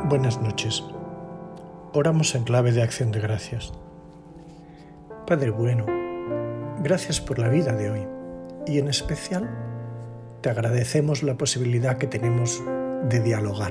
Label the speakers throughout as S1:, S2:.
S1: Buenas noches. Oramos en clave de acción de gracias. Padre bueno, gracias por la vida de hoy y en especial te agradecemos la posibilidad que tenemos de dialogar.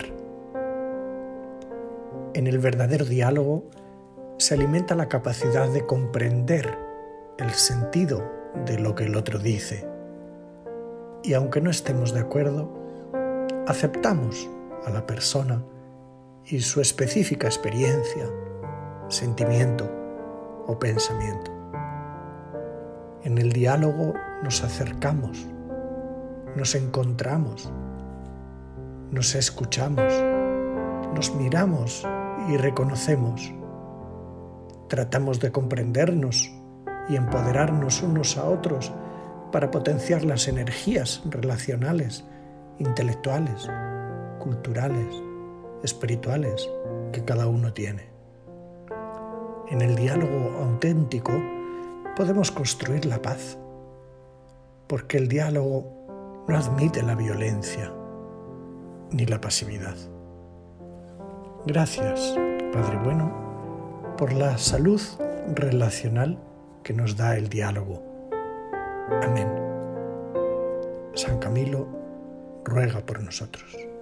S1: En el verdadero diálogo se alimenta la capacidad de comprender el sentido de lo que el otro dice. Y aunque no estemos de acuerdo, aceptamos a la persona y su específica experiencia, sentimiento o pensamiento. En el diálogo nos acercamos, nos encontramos, nos escuchamos, nos miramos y reconocemos. Tratamos de comprendernos y empoderarnos unos a otros para potenciar las energías relacionales, intelectuales, culturales, espirituales que cada uno tiene. En el diálogo auténtico podemos construir la paz, porque el diálogo no admite la violencia ni la pasividad. Gracias, Padre bueno, por la salud relacional que nos da el diálogo. Amén. San Camilo ruega por nosotros.